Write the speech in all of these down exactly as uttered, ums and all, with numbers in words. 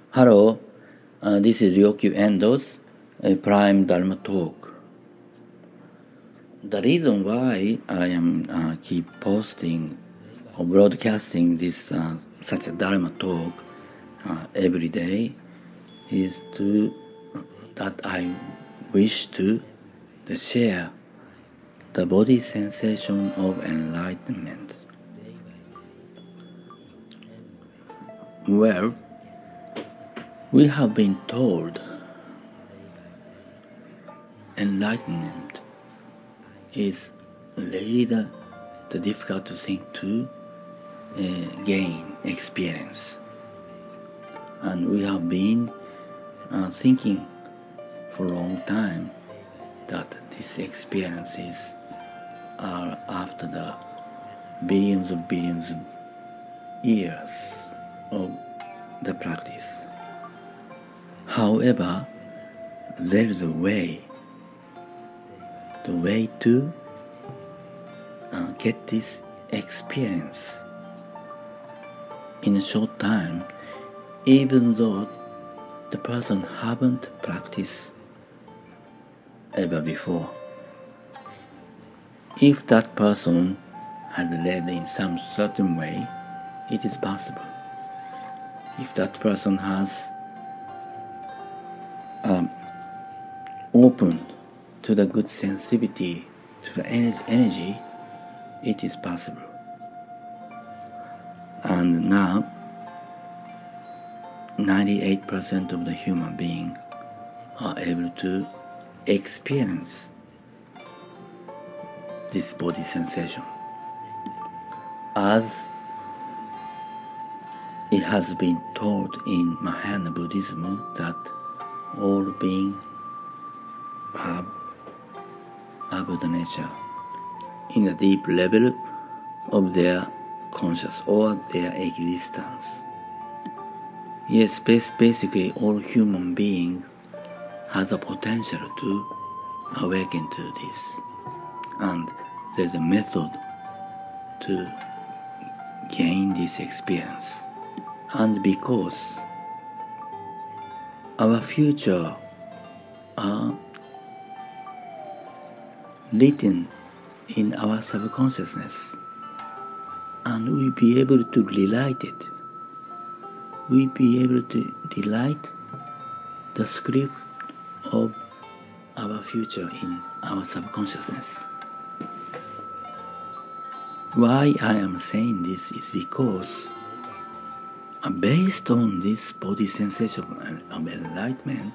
Hello, uh, this is Ryoku Endo's uh, Prime Dharma Talk. The reason why I am uh, keep posting or broadcasting this uh, such a Dharma talk uh, every day is to that I wish to, to share the body sensation of enlightenment. Well, we have been told enlightenment is really the, the difficult thing to uh, gain experience. And we have been uh, thinking for a long time that these experiences are after the billions of billions of years of the practice. However, there is a way, the way to uh, get this experience in a short time, even though the person haven't practiced ever before. If that person has led in some certain way, it is possible. If that person has um, opened to the good sensitivity, to the energy, it is possible. And now, ninety-eight percent of the human beings are able to experience this body sensation. As it has been taught in Mahayana Buddhism that all beings have, have the nature in a deep level of their conscious or their existence. Yes, basically all human beings has a potential to awaken to this. And there's a method to gain this experience. And because our future are written in our subconsciousness, and we'll be able to rewrite it. We'll be able to rewrite the script of our future in our subconsciousness. Why I am saying this is because uh, based on this body sensation of enlightenment,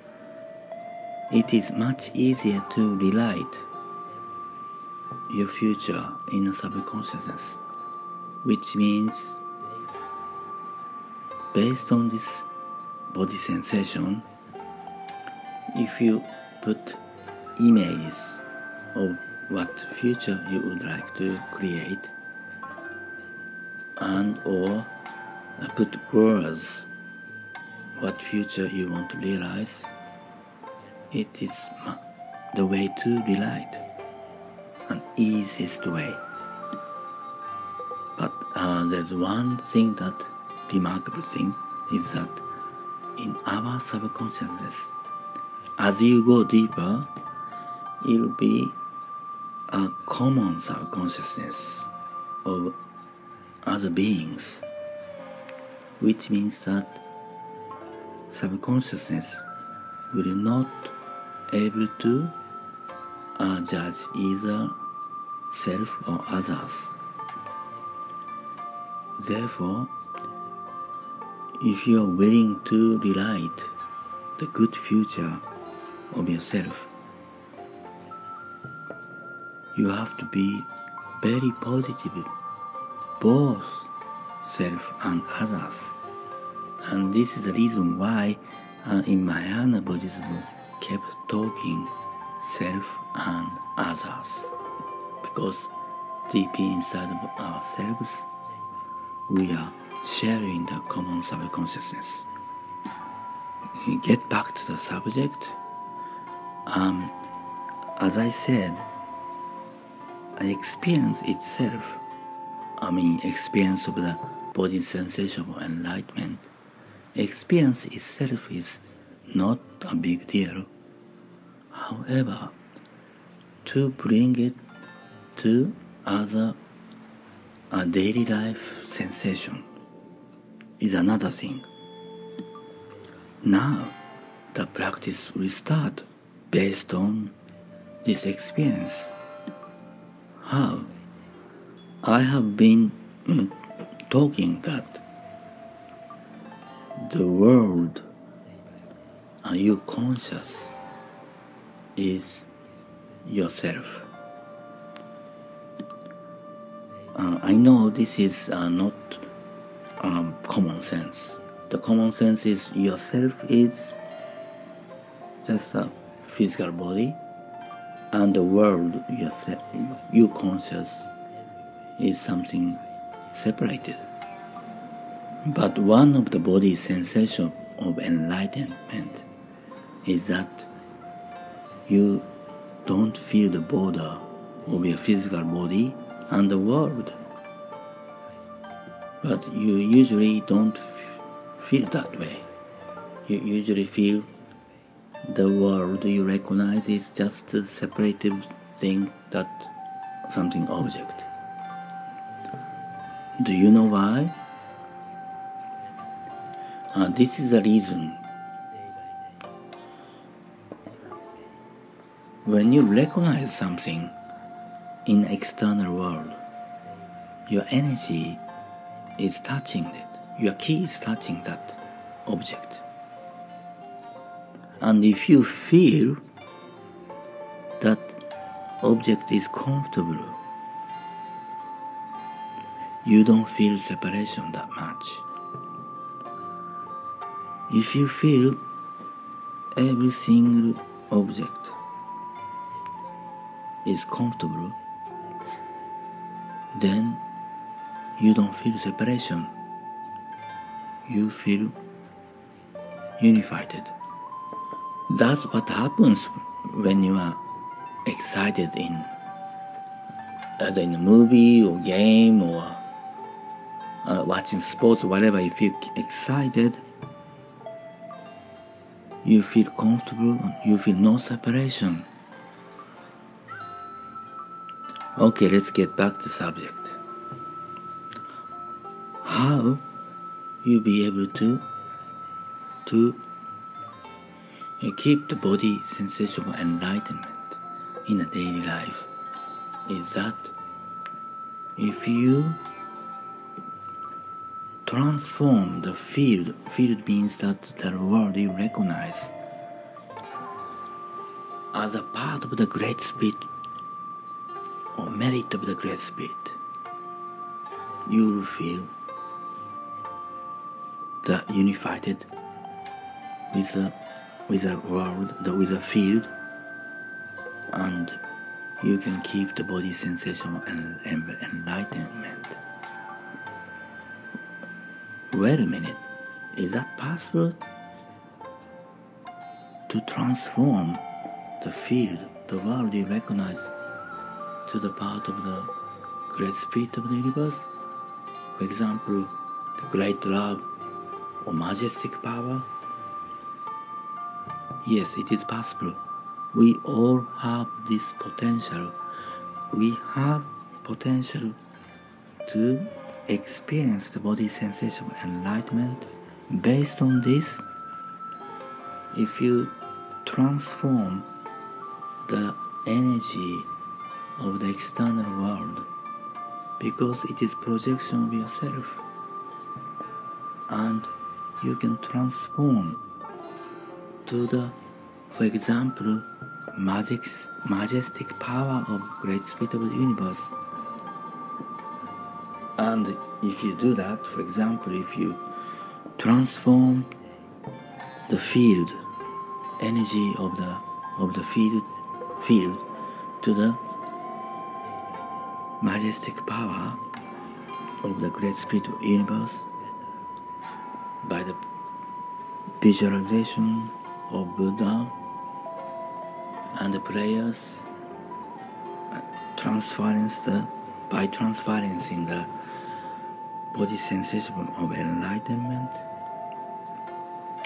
it is much easier to rewrite your future in a subconsciousness, which means based on this body sensation, if you put images of what future you would like to create, and or put words what future you want to realize, it is the way to rewrite, an easiest way. But uh, there's one thing that remarkable thing is that in our subconsciousness, as you go deeper, it will be a common subconsciousness of other beings, which means that subconsciousness will not able to uh, judge either self or others. Therefore, if you are willing to rewrite the good future of yourself, you have to be very positive, both self and others. And this is the reason why uh, in Mahayana Buddhism kept talking self and others. Because deep inside of ourselves, we are sharing the common subconsciousness. Get back to the subject. Um, as I said, the experience itself, I mean experience of the body sensation of enlightenment, experience itself is not a big deal. However, to bring it to other a daily life sensation is another thing. Now, the practice will start based on this experience. How? I have been mm, talking that the world and you conscious is yourself. Uh, I know this is uh, not um, common sense. The common sense is yourself is just a physical body, and the world, yourself, you conscious, is something separated. But one of the body's sensation of enlightenment is that you don't feel the border of your physical body and the world. But you usually don't f- feel that way. You usually feel the world you recognize is just a separated thing, that something object. Do you know why? Uh, this is the reason. When you recognize something in the external world, your energy is touching it. Your key is touching that object. And if you feel that object is comfortable, you don't feel separation that much. If you feel every single object is comfortable, then you don't feel separation. You feel unified. That's what happens when you are excited in either in a movie or game or uh, watching sports or whatever. You feel excited, you feel comfortable, you feel no separation. Okay, let's get back to the subject. How you be able to to keep the body sensation of enlightenment in a daily life is that if you transform the field, field means that the world you recognize as a part of the Great Spirit or merit of the Great Spirit, you will feel the unified with the with the world, the, with the field, and you can keep the body sensation and, and enlightenment. Wait a minute, is that possible? To transform the field, the world you recognize, to the part of the great spirit of the universe? For example, the great love or majestic power? Yes, it is possible. We all have this potential. We have potential to experience the body sensation of enlightenment. Based on this, if you transform the energy of the external world, because it is projection of yourself, and you can transform to the, for example, magic, majestic power of great spirit of the universe. And if you do that, for example, if you transform the field, energy of the of the field field to the majestic power of the great spirit of the universe by the visualization of Buddha and the prayers, transference the by transference in the body sensation of enlightenment,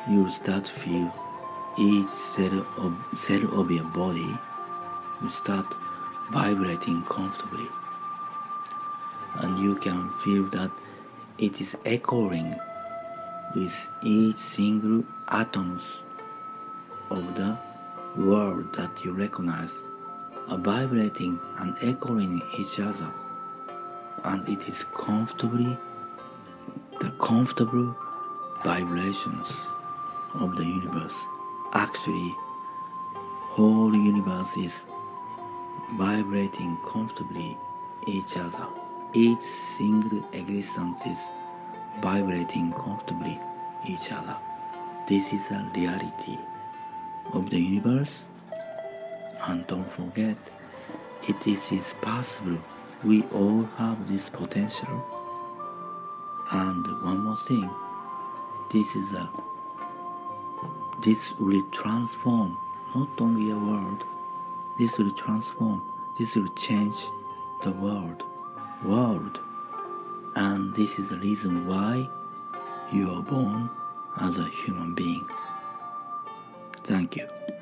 you'll start to feel each cell of, cell of your body will start vibrating comfortably. And you can feel that it is echoing with each single atoms of the world that you recognize are vibrating and echoing each other. And it is comfortably, the comfortable vibrations of the universe. Actually, whole universe is vibrating comfortably each other. Each single existence is vibrating comfortably each other. This is a reality of the universe. And don't forget, it is, is possible. We all have this potential. And one more thing, this is a this will transform not only a world, this will transform, this will change the world. World. And this is the reason why you are born as a human being. Thank you.